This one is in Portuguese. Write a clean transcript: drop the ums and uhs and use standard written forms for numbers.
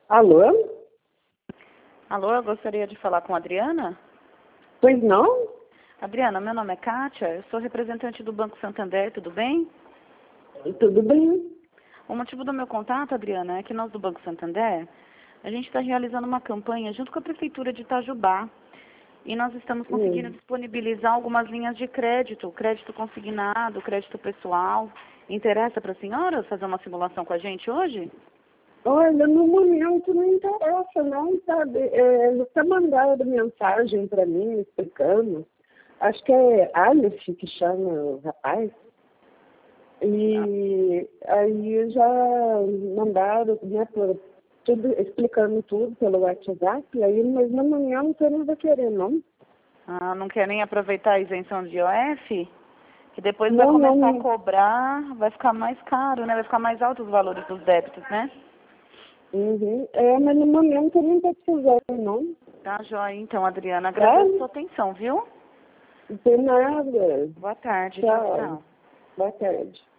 Alô? Alô, eu gostaria de falar com a Adriana. Pois não? Adriana, meu nome é Kátia, eu sou representante do Banco Santander, tudo bem? Tudo bem? O motivo do meu contato, Adriana, é que nós do Banco Santander, a gente está realizando uma campanha junto com a Prefeitura de Itajubá e nós estamos conseguindo disponibilizar algumas linhas de crédito consignado, crédito pessoal. Interessa para a senhora fazer uma simulação com a gente hoje? Olha, no momento não interessa, não, sabe? Você mandaram mensagem para mim explicando. Acho que é Aleph que chama o rapaz. E aí já mandaram, né, tudo, explicando tudo pelo WhatsApp, aí, mas no momento não tô, não vou querer, não. Ah, não quer nem aproveitar a isenção de IOF? Que depois vai Não, começar a não. cobrar, vai ficar mais caro, né? Vai ficar mais alto os valores dos débitos, né? Uhum. Mas no momento eu não tô precisando, não. Tá, joia. Então, Adriana, Tá? agradeço a sua atenção, viu? Não tem nada. Boa tarde. Tchau, Tchau. tchau. Boa tarde.